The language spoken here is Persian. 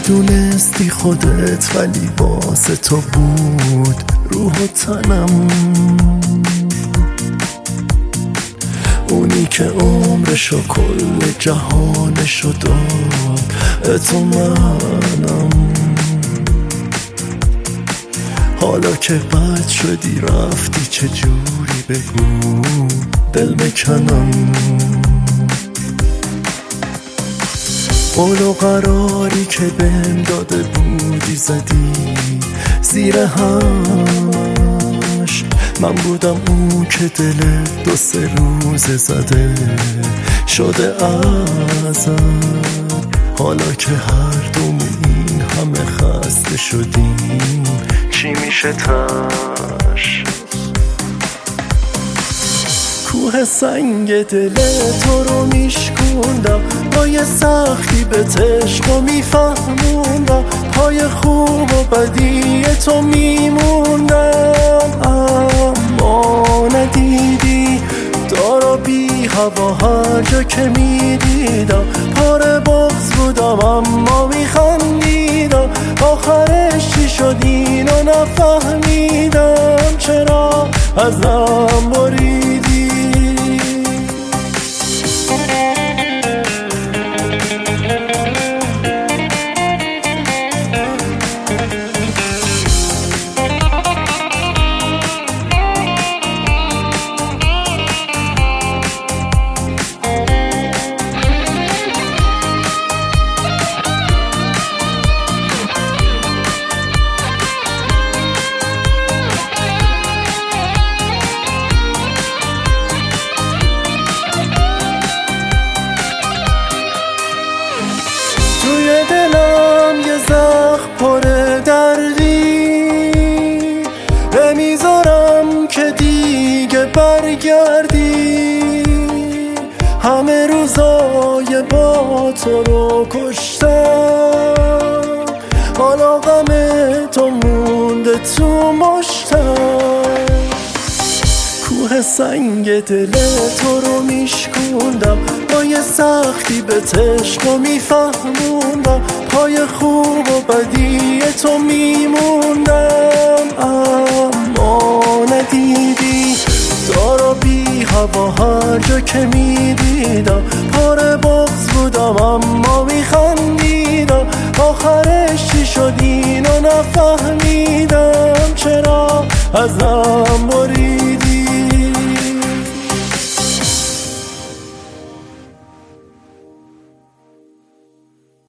میدونستی خودت ولی واسه تو بود روح و تنم، اونی که عمرشو کل جهانشو داد تو منم. حالا که بد شدی رفتی چجوری بگو دل بکنم. قول و قراری که بهم داده بودی زدی زیر همش، من بودم اون که دل 2-3 روز زده شده ازم. حالا که هر دومون این همه خسته شدیم چی میشه تاش؟ کوه سنگ دل تو رو میشکوندم، پای سختی به عشق و میفهموندم، پای خوب و بدی تو میموندم. اما ندیدی دارا بی هوا هر جا که میدیدم پاره بغض بودم اما میخندیدم. آخرش چی شد اینو نفهمیدم، چرا ازم بریدی؟ دلم یه زخم پر دردی نمیذارم که دیگه برگردی. همه روزای با تو رو کشتم، حالا غم تو مونده تو مشتم. کوه سنگ دل تو رو میشکوندم، پای سختی به عشق و میفهموندم، پای خوب و بدی تو میموندم. اما ندیدی دارا بی هوا هر جا که میدیدم پاره بغض بودم اما میخندیدم. آخرش چی شد اینو نفهمیدم، چرا ازم